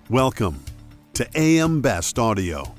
Welcome to AM Best Audio.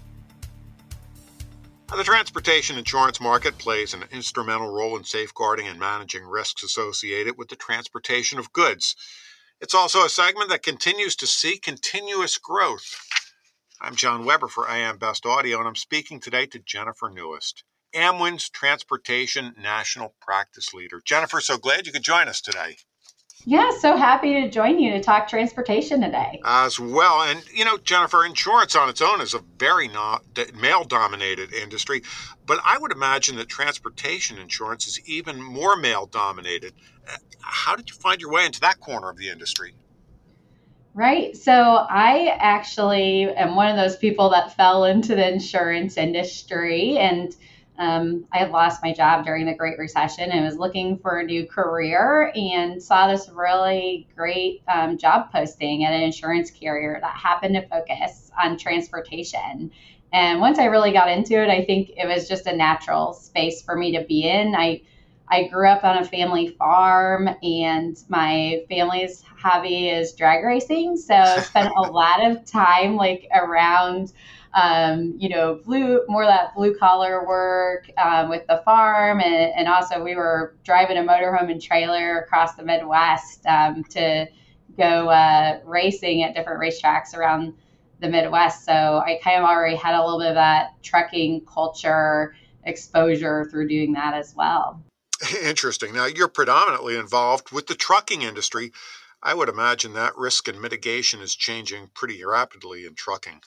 The transportation insurance market plays an instrumental role in safeguarding and managing risks associated with the transportation of goods. It's also a segment that continues to see continuous growth. I'm John Weber for AM Best Audio, and I'm speaking today to Jennifer Newest, Amwin's Transportation National Practice Leader. Jennifer, so glad you could join us today. Yeah, so happy to join you to talk transportation today. As well. And, Jennifer, insurance on its own is a very male-dominated industry, but I would imagine that transportation insurance is even more male-dominated. How did you find your way into that corner of the industry? Right. So I actually am one of those people that fell into the insurance industry, and I had lost my job during the Great Recession and was looking for a new career and saw this really great job posting at an insurance carrier that happened to focus on transportation. And once I really got into it, I think it was just a natural space for me to be in. I grew up on a family farm, and my family's hobby is drag racing. So I spent a lot of time around, more of that blue collar work with the farm. And also we were driving a motorhome and trailer across the Midwest to go racing at different racetracks around the Midwest. So I kind of already had a little bit of that trucking culture exposure through doing that as well. Interesting. Now, you're predominantly involved with the trucking industry. I would imagine that risk and mitigation is changing pretty rapidly in trucking.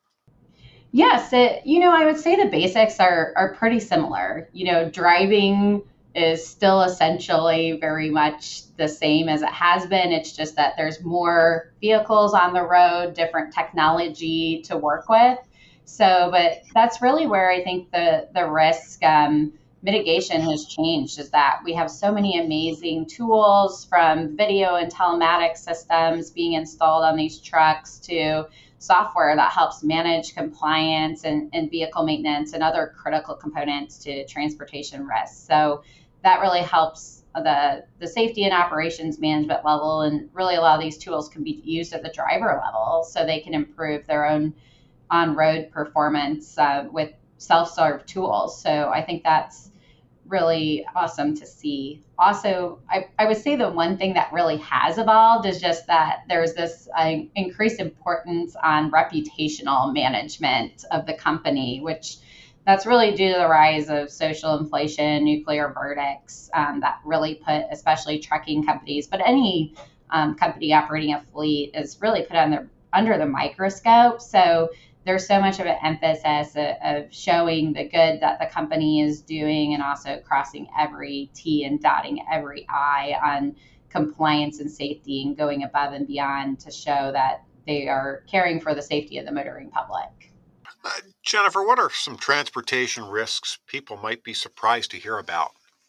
Yes, I would say the basics are pretty similar. Driving is still essentially very much the same as it has been. It's just that there's more vehicles on the road, different technology to work with. So, but that's really where I think the risk mitigation has changed, is that we have so many amazing tools, from video and telematics systems being installed on these trucks to software that helps manage compliance and vehicle maintenance and other critical components to transportation risk. So that really helps the safety and operations management level, and really a lot of these tools can be used at the driver level so they can improve their own on-road performance with self-serve tools. So I think that's really awesome to see. Also, I would say the one thing that really has evolved is just that there's this increased importance on reputational management of the company, which that's really due to the rise of social inflation, nuclear verdicts that really put especially trucking companies, but any company operating a fleet is really put under the microscope. So there's so much of an emphasis of showing the good that the company is doing, and also crossing every T and dotting every I on compliance and safety, and going above and beyond to show that they are caring for the safety of the motoring public. Jennifer, what are some transportation risks people might be surprised to hear about?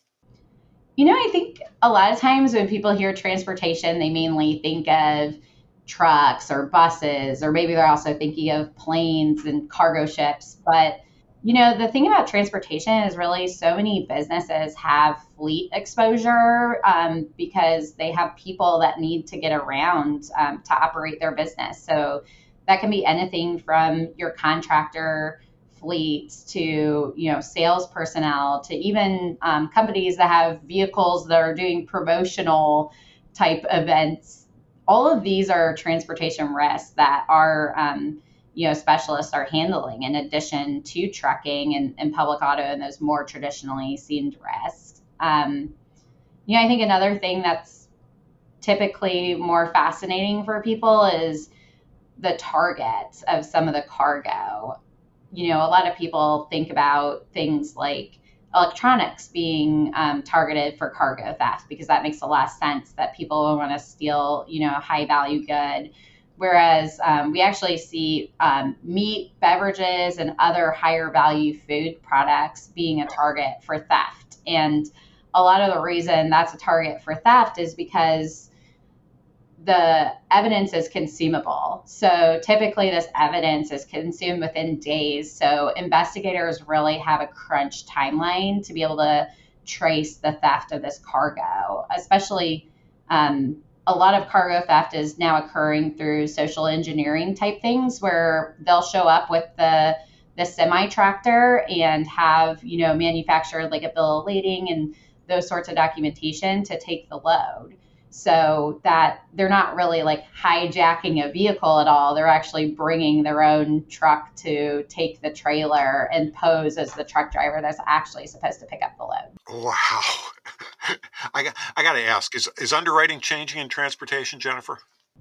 I think a lot of times when people hear transportation, they mainly think of trucks or buses, or maybe they're also thinking of planes and cargo ships. But, the thing about transportation is really so many businesses have fleet exposure because they have people that need to get around to operate their business. So that can be anything from your contractor fleets to, sales personnel, to even companies that have vehicles that are doing promotional type events. All of these are transportation risks that our specialists are handling, in addition to trucking and public auto and those more traditionally seen risks. I think another thing that's typically more fascinating for people is the targets of some of the cargo. A lot of people think about things like electronics being targeted for cargo theft, because that makes a lot of sense that people will want to steal, a high value good. Whereas we actually see meat, beverages, and other higher value food products being a target for theft. And a lot of the reason that's a target for theft is because the evidence is consumable. So typically this evidence is consumed within days. So investigators really have a crunch timeline to be able to trace the theft of this cargo, especially a lot of cargo theft is now occurring through social engineering type things where they'll show up with the semi tractor and have, manufactured like a bill of lading and those sorts of documentation to take the load. So that they're not really like hijacking a vehicle at all. They're actually bringing their own truck to take the trailer and pose as the truck driver that's actually supposed to pick up the load. Wow. I got to ask, is underwriting changing in transportation, Jennifer?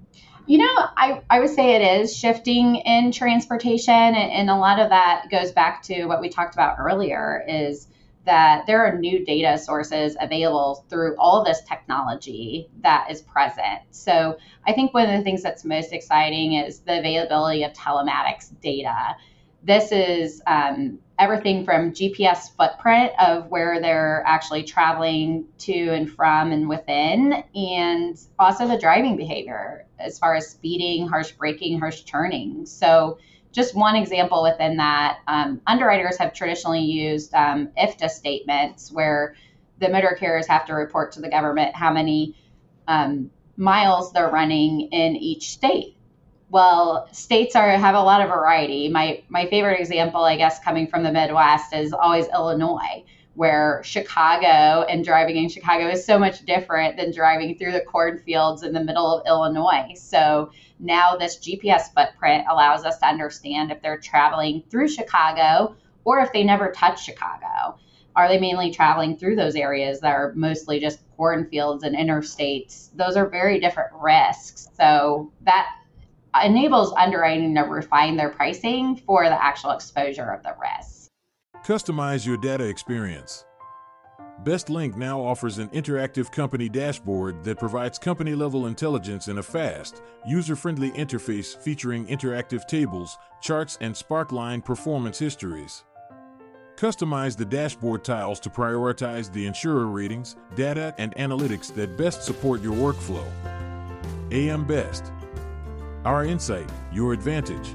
I would say it is shifting in transportation. And a lot of that goes back to what we talked about earlier is that there are new data sources available through all this technology that is present. So I think one of the things that's most exciting is the availability of telematics data. This is everything from GPS footprint of where they're actually traveling to and from and within, and also the driving behavior as far as speeding, harsh braking, harsh turning. So just one example within that, underwriters have traditionally used IFTA statements where the motor carriers have to report to the government how many miles they're running in each state. Well, states have a lot of variety. My favorite example, I guess, coming from the Midwest is always Illinois, where Chicago and driving in Chicago is so much different than driving through the cornfields in the middle of Illinois. So now this GPS footprint allows us to understand if they're traveling through Chicago or if they never touch Chicago. Are they mainly traveling through those areas that are mostly just cornfields and interstates? Those are very different risks. So that enables underwriting to refine their pricing for the actual exposure of the risk. Customize your data experience. BestLink now offers an interactive company dashboard that provides company-level intelligence in a fast, user-friendly interface featuring interactive tables, charts, and Sparkline performance histories. Customize the dashboard tiles to prioritize the insurer ratings, data, and analytics that best support your workflow. AM Best. Our insight, your advantage.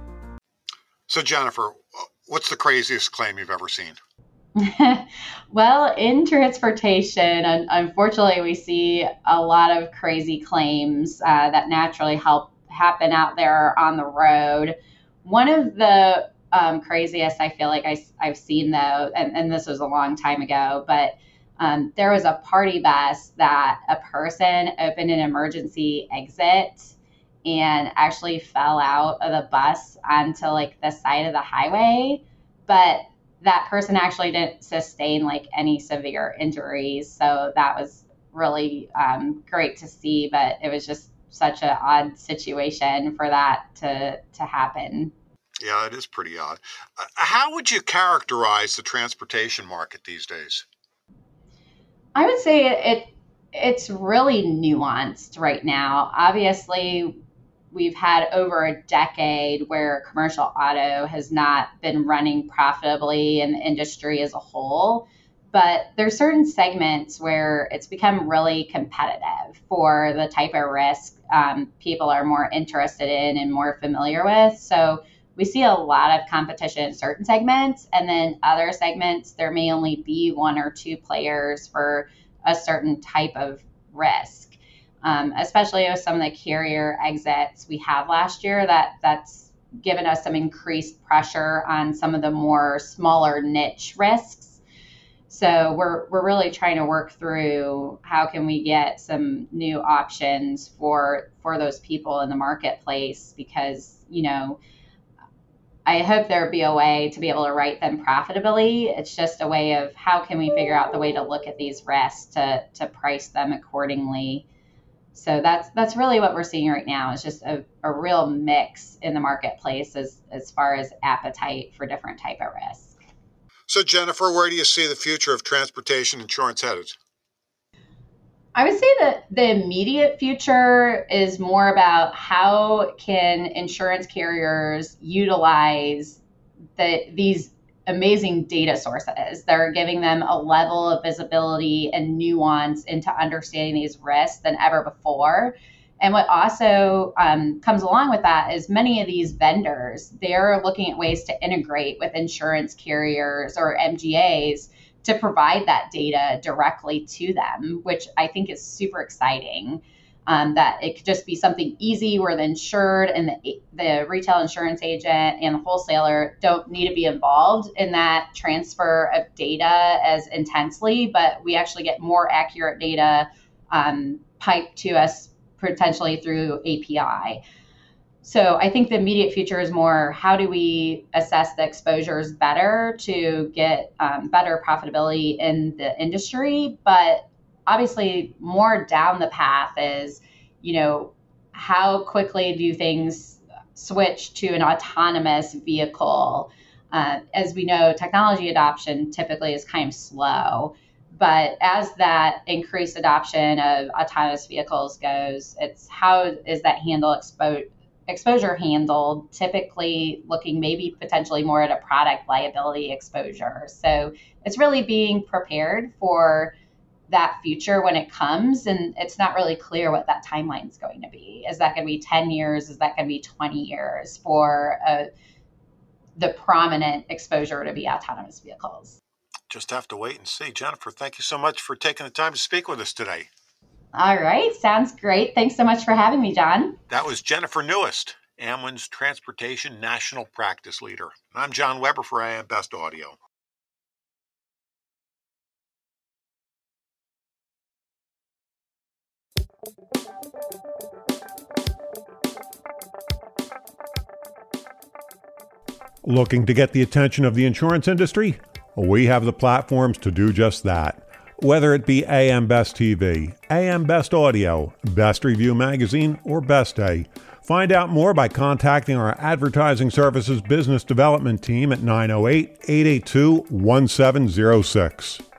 So, Jennifer, what's the craziest claim you've ever seen? Well, in transportation, unfortunately, we see a lot of crazy claims that naturally happen out there on the road. One of the craziest I feel like I've seen, though, and this was a long time ago, but there was a party bus that a person opened an emergency exit and actually fell out of the bus onto like the side of the highway, but that person actually didn't sustain like any severe injuries. So that was really great to see, but it was just such an odd situation for that to happen. Yeah, it is pretty odd. How would you characterize the transportation market these days? I would say it's really nuanced right now. Obviously, we've had over a decade where commercial auto has not been running profitably in the industry as a whole, but there's certain segments where it's become really competitive for the type of risk people are more interested in and more familiar with. So we see a lot of competition in certain segments, and then other segments, there may only be one or two players for a certain type of risk. Especially with some of the carrier exits we had last year, that's given us some increased pressure on some of the more smaller niche risks. So we're really trying to work through how can we get some new options for those people in the marketplace, because, I hope there'd be a way to be able to write them profitably. It's just a way of how can we figure out the way to look at these risks to price them accordingly. So that's really what we're seeing right now, is just a real mix in the marketplace as far as appetite for different type of risk. So, Jennifer, where do you see the future of transportation insurance headed? I would say that the immediate future is more about how can insurance carriers utilize these amazing data sources that are giving them a level of visibility and nuance into understanding these risks than ever before. And what also comes along with that is many of these vendors, they're looking at ways to integrate with insurance carriers or MGAs to provide that data directly to them, which I think is super exciting. that it could just be something easy where the insured and the retail insurance agent and the wholesaler don't need to be involved in that transfer of data as intensely, but we actually get more accurate data piped to us potentially through API. So I think the immediate future is more, how do we assess the exposures better to get better profitability in the industry? But obviously more down the path is, how quickly do things switch to an autonomous vehicle? As we know, technology adoption typically is kind of slow. But as that increased adoption of autonomous vehicles goes, it's how is that exposure handled, typically looking maybe potentially more at a product liability exposure. So it's really being prepared for that future when it comes, and it's not really clear what that timeline is going to be. Is that going to be 10 years? Is that going to be 20 years for the prominent exposure to be autonomous vehicles? Just have to wait and see. Jennifer, thank you so much for taking the time to speak with us today. All right. Sounds great. Thanks so much for having me, John. That was Jennifer Newest, Amwin's Transportation National Practice Leader. I'm John Weber for AM Best Audio. Looking to get the attention of the insurance industry? We have the platforms to do just that. Whether it be AM Best TV, AM Best Audio, Best Review Magazine, or Best Day, find out more by contacting our Advertising Services Business Development Team at 908-882-1706.